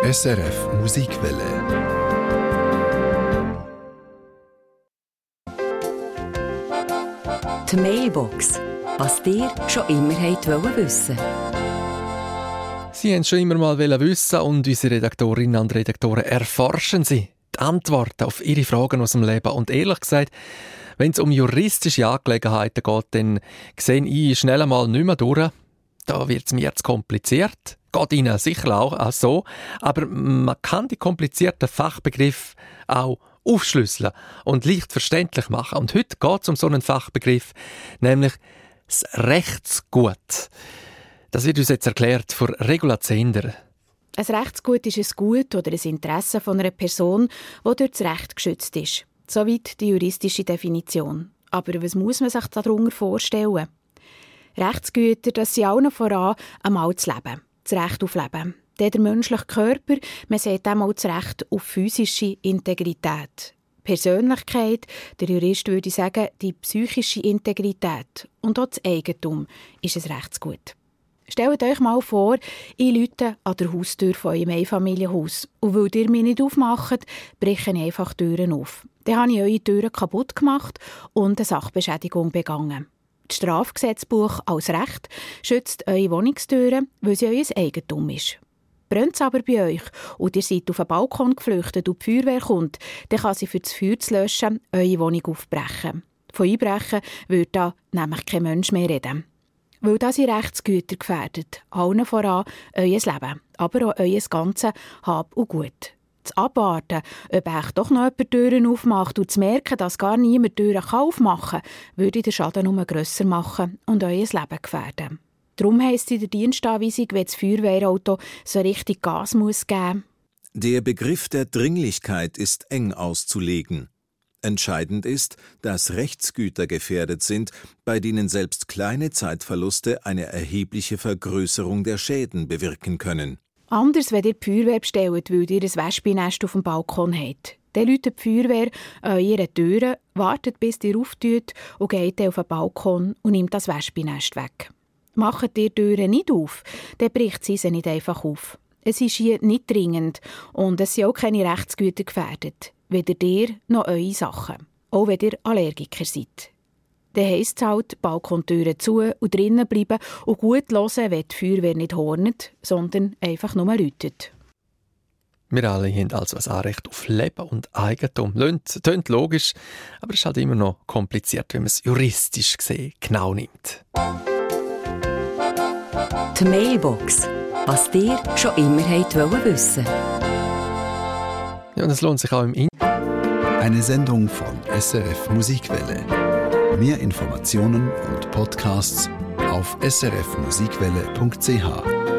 SRF Musikwelle. Die Mailbox. Was ihr schon immer wissen wollt. Sie haben schon immer mal wissen und unsere Redaktorinnen und Redaktoren erforschen sie die Antworten auf ihre Fragen aus dem Leben. Und ehrlich gesagt, wenn es um juristische Angelegenheiten geht, dann sehe ich schnell einmal nicht mehr durch. Da wird es mir zu kompliziert. Geht Ihnen sicher auch so. Aber man kann die komplizierten Fachbegriffe auch aufschlüsseln und leicht verständlich machen. Und heute geht es um so einen Fachbegriff, nämlich das Rechtsgut. Das wird uns jetzt erklärt von Regula Zehnder. Ein Rechtsgut ist ein Gut oder ein Interesse von einer Person, das durch das Recht geschützt ist. Soweit die juristische Definition. Aber was muss man sich darunter vorstellen? Rechtsgüter, das sind allen voran einmal das Leben, das Recht auf Leben. Der menschliche Körper, man sieht einmal das Recht auf physische Integrität. Persönlichkeit, der Jurist würde sagen, die psychische Integrität und auch das Eigentum ist ein Rechtsgut. Stellt euch mal vor, ich läute an der Haustür von eurem Einfamilienhaus. Und weil ihr mich nicht aufmacht, breche ich einfach Türen auf. Dann habe ich eure Türen kaputt gemacht und eine Sachbeschädigung begangen. Das Strafgesetzbuch als Recht schützt eure Wohnungstüren, weil sie euer Eigentum ist. Brennt es aber bei euch und ihr seid auf einen Balkon geflüchtet und die Feuerwehr kommt, dann kann sie für das Feuer zu löschen eure Wohnung aufbrechen. Von Einbrechen würde da nämlich kein Mensch mehr reden. Weil das ihr Rechtsgüter gefährdet, allen voran euer Leben, aber auch euer ganzes Hab und Gut. Zu abwarten, ob euch doch noch jemand Türen aufmacht und zu merken, dass gar niemand Türen aufmachen kann, würde den Schaden nur grösser machen und euer Leben gefährden. Darum heisst in der Dienstanweisung, wenn das Feuerwehrauto so richtig Gas muss geben. Der Begriff der Dringlichkeit ist eng auszulegen. Entscheidend ist, dass Rechtsgüter gefährdet sind, bei denen selbst kleine Zeitverluste eine erhebliche Vergrößerung der Schäden bewirken können. Anders, wenn ihr die Feuerwehr bestellt, weil ihr ein Wespennest auf dem Balkon habt. Dann läutet die Feuerwehr an ihre Türen, wartet, bis ihr auftut und geht auf den Balkon und nimmt das Wespennest weg. Macht ihr die Türen nicht auf, dann bricht sie nicht einfach auf. Es ist hier nicht dringend und es sind auch keine Rechtsgüter gefährdet. Weder ihr noch eure Sachen. Auch wenn ihr Allergiker seid. Dann heisst es halt, Balkontüren zu und drinnen bleiben und gut hören, wenn die Feuerwehr nicht hornet, sondern einfach nur läutet. Wir alle haben also ein Anrecht auf Leben und Eigentum. Tönt logisch, aber es ist halt immer noch kompliziert, wenn man es juristisch gesehen genau nimmt. Die Mailbox. Was ihr schon immer wissen wollt. Ja, und es lohnt sich auch im Internet. Eine Sendung von SRF Musikwelle. Mehr Informationen und Podcasts auf srfmusikwelle.ch.